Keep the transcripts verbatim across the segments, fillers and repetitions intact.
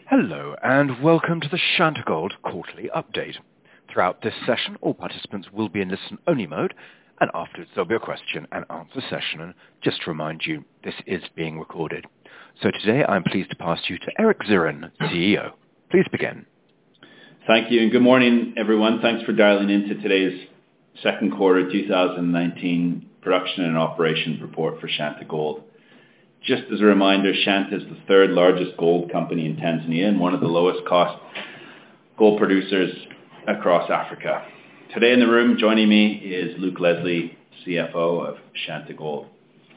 Hello and welcome to the Chantagold Quarterly Update. Throughout this session, all participants will be in listen-only mode, and afterwards there'll be a question and answer session. And just to remind you, this is being recorded. So today I'm pleased to pass you to Eric Zirin, C E O. Please begin. Thank you and good morning everyone. Thanks for dialing into today's second quarter two thousand nineteen production and operations report for Chantagold. Just as a reminder, Shanta is the third largest gold company in Tanzania and one of the lowest cost gold producers across Africa. Today in the room joining me is Luke Leslie, C F O of Chantagold.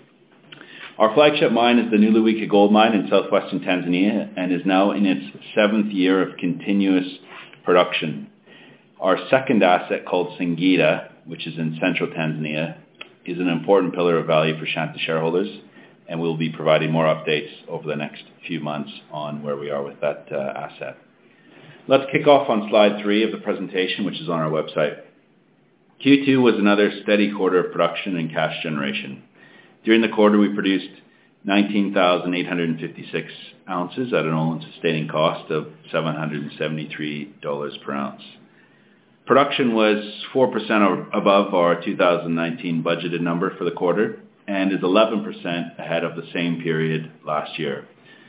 Our flagship mine is the Nuluwika Gold Mine in southwestern Tanzania and is now in its seventh year of continuous production. Our second asset, called Singida, which is in central Tanzania, is an important pillar of value for Shanta shareholders, and we'll be providing more updates over the next few months on where we are with that uh, asset. Let's kick off on slide three of the presentation, which is on our website. Q two was another steady quarter of production and cash generation. During the quarter, we produced nineteen thousand eight hundred fifty-six ounces at an all-in sustaining cost of seven hundred seventy-three dollars per ounce. Production was four percent above our two thousand nineteen budgeted number for the quarter, and is eleven percent ahead of the same period last year.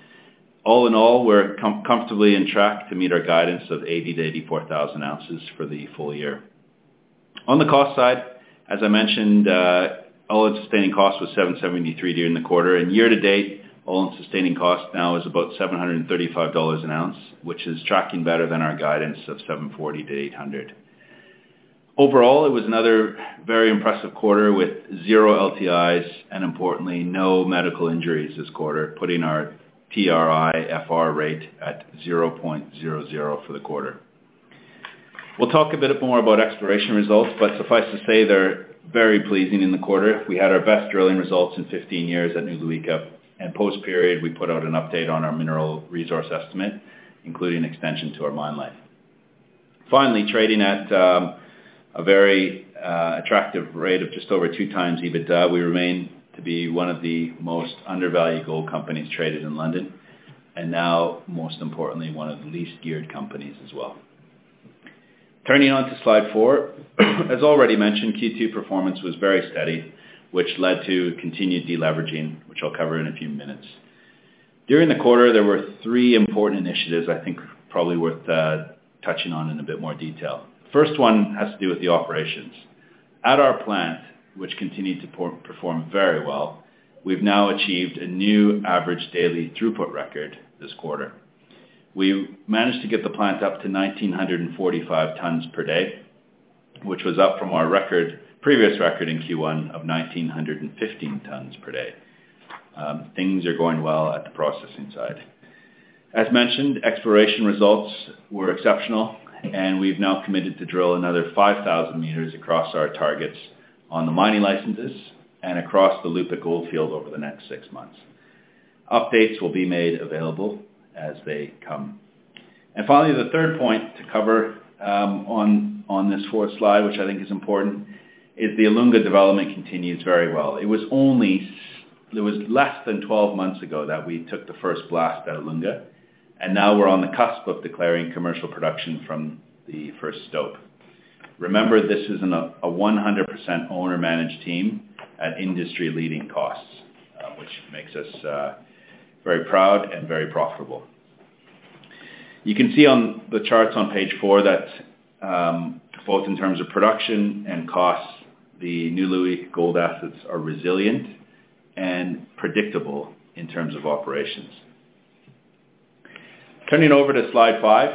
All in all, we're com- comfortably in track to meet our guidance of eighty to eighty-four thousand ounces for the full year. On the cost side, as I mentioned, uh, all-in sustaining cost was seven hundred seventy-three dollars during the quarter, and year-to-date, all-in sustaining cost now is about seven hundred thirty-five dollars an ounce, which is tracking better than our guidance of seven hundred forty to eight hundred dollars. Overall, it was another very impressive quarter with zero L T Is and, importantly, no medical injuries this quarter, putting our T R I F R rate at zero point zero zero for the quarter. We'll talk a bit more about exploration results, but suffice to say they're very pleasing in the quarter. We had our best drilling results in fifteen years at Nuluwika, and post-period we put out an update on our mineral resource estimate, including extension to our mine life. Finally, trading at um, a very uh, attractive rate of just over two times EBITDA, we remain to be one of the most undervalued gold companies traded in London, and now, most importantly, one of the least geared companies as well. Turning on to slide four, as already mentioned, Q two performance was very steady, which led to continued deleveraging, which I'll cover in a few minutes. During the quarter, there were three important initiatives I think probably worth uh, touching on in a bit more detail. First one has to do with the operations. At our plant, which continued to por- perform very well, we've now achieved a new average daily throughput record this quarter. We managed to get the plant up to one thousand nine hundred forty-five tons per day, which was up from our record, previous record in Q one of one thousand nine hundred fifteen tons per day. Um, things are going well at the processing side. As mentioned, exploration results were exceptional, and we've now committed to drill another five thousand meters across our targets on the mining licenses and across the Lupa Gold Field over the next six months. Updates will be made available as they come. And finally, the third point to cover um, on, on this fourth slide, which I think is important, is the Ilunga development continues very well. It was only, it was less than twelve months ago that we took the first blast at Ilunga, and now we're on the cusp of declaring commercial production from the first stope. Remember, this is an, a one hundred percent owner-managed team at industry-leading costs, uh, which makes us uh, very proud and very profitable. You can see on the charts on page four that um, both in terms of production and costs, the Nuluwika gold assets are resilient and predictable in terms of operations. Turning over to slide five,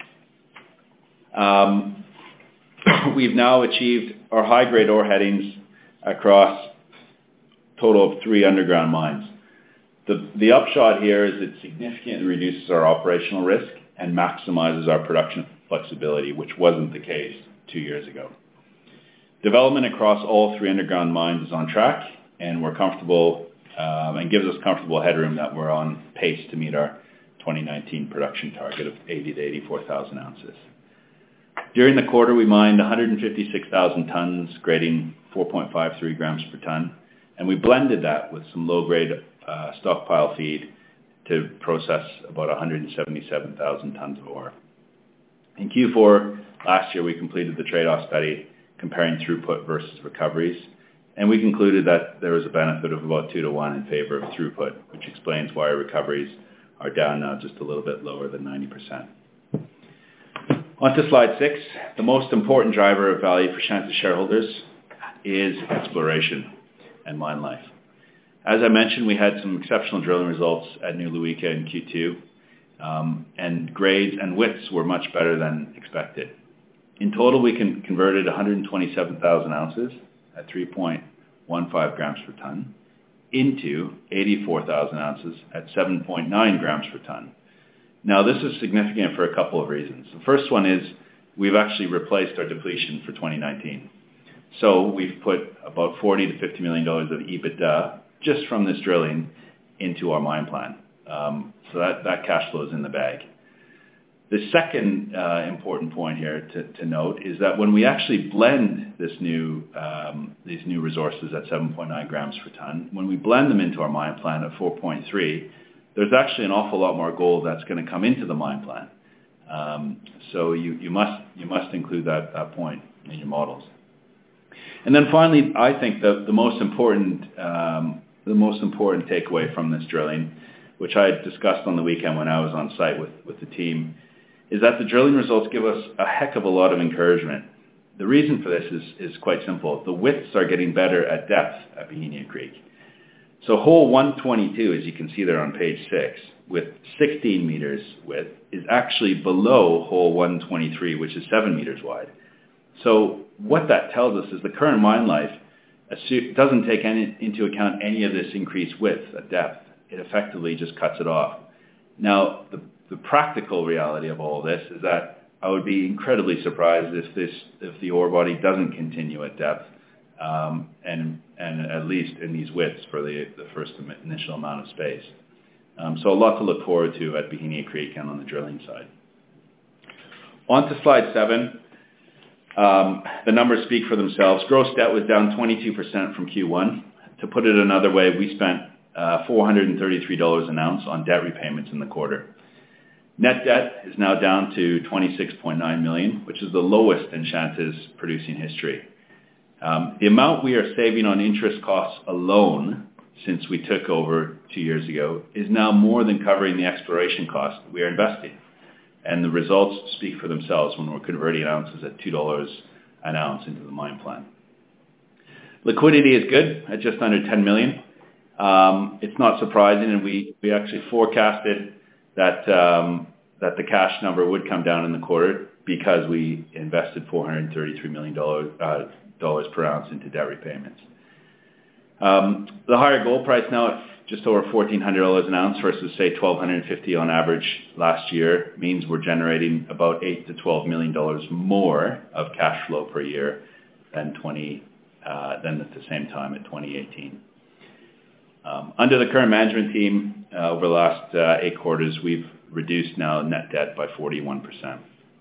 um, we've now achieved our high-grade ore headings across a total of three underground mines. The, the upshot here is it significantly reduces our operational risk and maximizes our production flexibility, which wasn't the case two years ago. Development across all three underground mines is on track, and we're comfortable um, and gives us comfortable headroom that we're on pace to meet our twenty nineteen production target of eighty to eighty-four thousand ounces. During the quarter, we mined one hundred fifty-six thousand tons, grading four point five three grams per ton, and we blended that with some low-grade uh, stockpile feed to process about one hundred seventy-seven thousand tons of ore. In Q four last year, we completed the trade-off study comparing throughput versus recoveries, and we concluded that there was a benefit of about two to one in favor of throughput, which explains why our recoveries are down now just a little bit lower than ninety percent. On to slide six. The most important driver of value for Shanta shareholders is exploration and mine life. As I mentioned, we had some exceptional drilling results at New Luika in Q two, um, and grades and widths were much better than expected. In total, we can converted one hundred twenty-seven thousand ounces at three point one five grams per ton into eighty-four thousand ounces at seven point nine grams per ton. Now, this is significant for a couple of reasons. The first one is we've actually replaced our depletion for twenty nineteen. So we've put about forty to fifty million dollars of EBITDA just from this drilling into our mine plan. Um, so that, that cash flow is in the bag. The second uh, important point here to, to note is that when we actually blend this new, um, these new resources at seven point nine grams per ton, when we blend them into our mine plan at four point three, there's actually an awful lot more gold that's going to come into the mine plan. Um, so you, you must you must include that, that point in your models. And then finally, I think the, the most important um, the most important takeaway from this drilling, which I discussed on the weekend when I was on site with, with the team, is that the drilling results give us a heck of a lot of encouragement. The reason for this is, is quite simple. The widths are getting better at depth at Bohemia Creek. So hole one twenty-two, as you can see there on page six, with sixteen meters width, is actually below hole one twenty-three, which is seven meters wide. So what that tells us is the current mine life doesn't take any, into account any of this increased width at depth. It effectively just cuts it off. Now, the, the practical reality of all this is that I would be incredibly surprised if this, if the ore body doesn't continue at depth, um, and and at least in these widths for the, the first initial amount of space. Um, so a lot to look forward to at Bohemia Creek and on the drilling side. On to slide seven. Um, the numbers speak for themselves. Gross debt was down twenty-two percent from Q one. To put it another way, we spent uh, four hundred thirty-three dollars an ounce on debt repayments in the quarter. Net debt is now down to twenty-six point nine million dollars, which is the lowest in Shanta's producing history. Um, the amount we are saving on interest costs alone since we took over two years ago is now more than covering the exploration costs we are investing. And the results speak for themselves when we're converting ounces at two dollars an ounce into the mine plan. Liquidity is good at just under ten million dollars. Um, it's not surprising, and we, we actually forecasted that um, that the cash number would come down in the quarter because we invested four hundred thirty-three million dollars uh, dollars per ounce into debt repayments. Um, the higher gold price now at just over fourteen hundred dollars an ounce versus, say, twelve fifty on average last year means we're generating about eight to twelve million dollars more of cash flow per year than twenty uh, than at the same time at twenty eighteen. Um, under the current management team, uh, over the last uh, eight quarters, we've reduced now net debt by forty-one percent.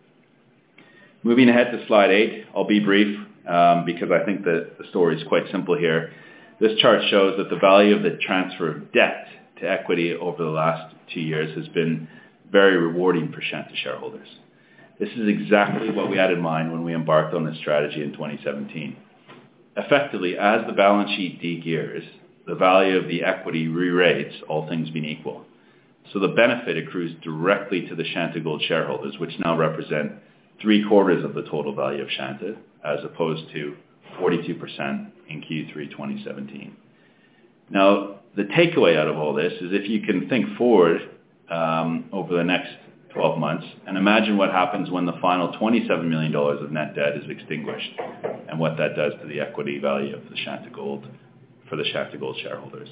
Moving ahead to slide eight, I'll be brief um, because I think that the story is quite simple here. This chart shows that the value of the transfer of debt to equity over the last two years has been very rewarding for Shanta shareholders. This is exactly what we had in mind when we embarked on this strategy in twenty seventeen. Effectively, as the balance sheet de-gears, the value of the equity re-rates, all things being equal. So the benefit accrues directly to the Shanta Gold shareholders, which now represent three quarters of the total value of Shanta, as opposed to forty-two percent in Q three twenty seventeen. Now, the takeaway out of all this is if you can think forward um, over the next twelve months and imagine what happens when the final twenty-seven million dollars of net debt is extinguished and what that does to the equity value of the Shanta Gold for the Shanta Gold shareholders.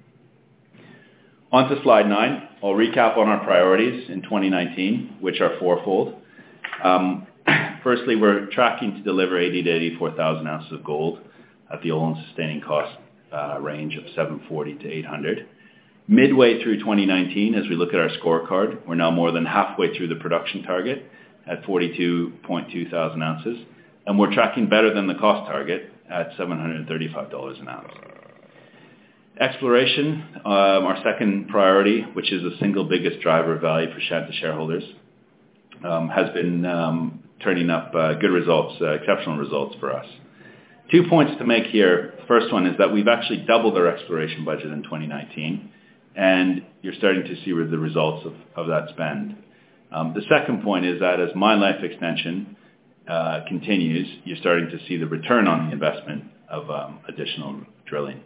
On to slide nine. I'll recap on our priorities in twenty nineteen, which are fourfold. Um, firstly, we're tracking to deliver eighty to eighty-four thousand ounces of gold at the all-in sustaining cost uh, range of seven forty to eight hundred. Midway through twenty nineteen, as we look at our scorecard, we're now more than halfway through the production target at forty-two point two thousand ounces, and we're tracking better than the cost target at seven hundred thirty-five dollars an ounce. Exploration, um, our second priority, which is the single biggest driver of value for Shanta shareholders, um, has been um, turning up uh, good results, uh, exceptional results for us. Two points to make here. The first one is that we've actually doubled our exploration budget in twenty nineteen, and you're starting to see the results of, of that spend. Um, the second point is that as mine life extension uh, continues, you're starting to see the return on the investment of um, additional drilling.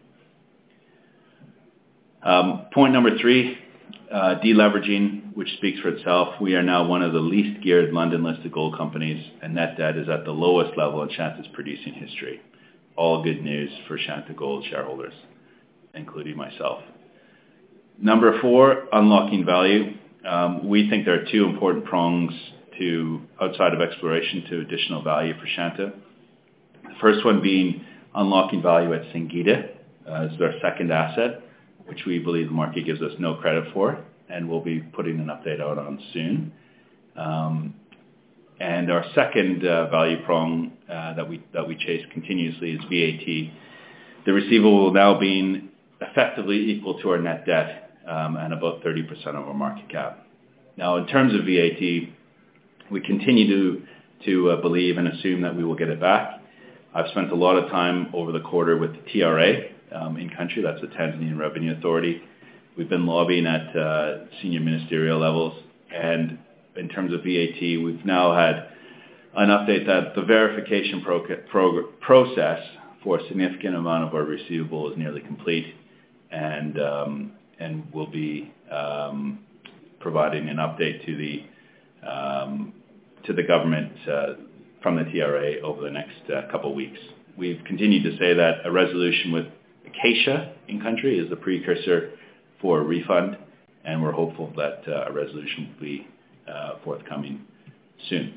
Um, point number three, uh, deleveraging, which speaks for itself. We are now one of the least geared London-listed gold companies, and net debt is at the lowest level in Shanta's producing history. All good news for Shanta Gold shareholders, including myself. Number four, unlocking value. Um, we think there are two important prongs to outside of exploration to additional value for Shanta. The first one being unlocking value at Singita uh, as our second asset, which we believe the market gives us no credit for, and we'll be putting an update out on soon. Um, and our second uh, value prong uh, that we that we chase continuously is V A T. The receivable now being effectively equal to our net debt um, and about thirty percent of our market cap. Now, in terms of V A T, we continue to to uh, believe and assume that we will get it back. I've spent a lot of time over the quarter with the T R A. Um, in country, that's the Tanzanian Revenue Authority. We've been lobbying at uh, senior ministerial levels, and in terms of V A T, we've now had an update that the verification pro- pro- process for a significant amount of our receivable is nearly complete, and um, and we'll be um, providing an update to the um, to the government uh, from the T R A over the next uh, couple of weeks. We've continued to say that a resolution with Acacia in country is the precursor for a refund, and we're hopeful that uh, a resolution will be uh, forthcoming soon.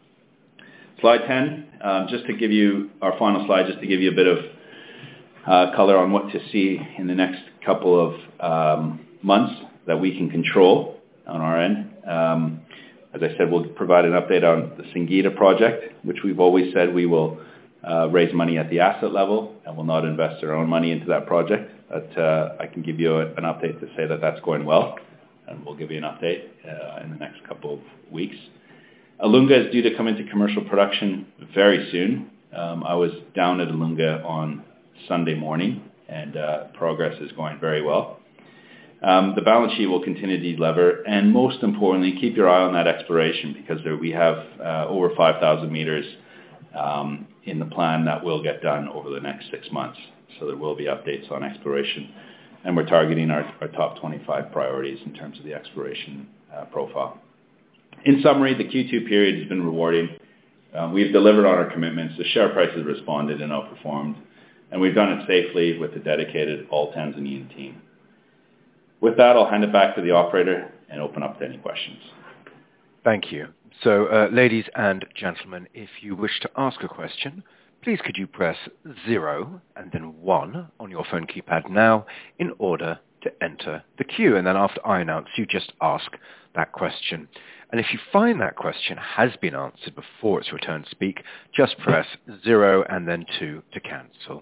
Slide ten, um, just to give you, our final slide, just to give you a bit of uh, color on what to see in the next couple of um, months that we can control on our end. Um, as I said, we'll provide an update on the Singita project, which we've always said we will Uh, raise money at the asset level and will not invest our own money into that project. But uh, I can give you a, an update to say that that's going well, and we'll give you an update uh, in the next couple of weeks. Ilunga is due to come into commercial production very soon. Um, I was down at Ilunga on Sunday morning, and uh, progress is going very well. Um, the balance sheet will continue to delever, and most importantly, keep your eye on that exploration, because there we have uh, over five thousand meters Um, in the plan that will get done over the next six months. So there will be updates on exploration, and we're targeting our, our top twenty-five priorities in terms of the exploration uh, profile. In summary, the Q two period has been rewarding. Uh, we've delivered on our commitments. The share price has responded and outperformed, and we've done it safely with a dedicated all-Tanzanian team. With that, I'll hand it back to the operator and open up to any questions. Thank you. So, uh, ladies and gentlemen, if you wish to ask a question, please could you press zero and then one on your phone keypad now in order to enter the queue. And then after I announce, you just ask that question. And if you find that question has been answered before it's your turn to speak, just press zero and then two to cancel.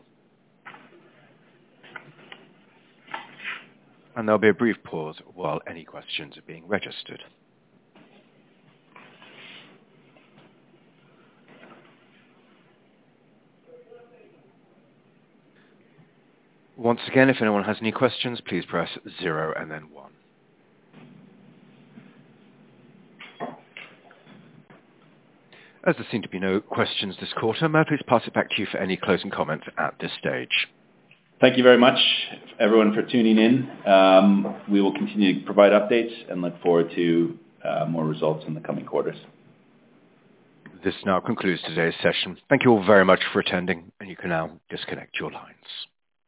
And there'll be a brief pause while any questions are being registered. Once again, if anyone has any questions, please press zero and then one. As there seem to be no questions this quarter, may I please pass it back to you for any closing comments at this stage? Thank you very much, everyone, for tuning in. Um, we will continue to provide updates and look forward to uh, more results in the coming quarters. This now concludes today's session. Thank you all very much for attending, and you can now disconnect your lines.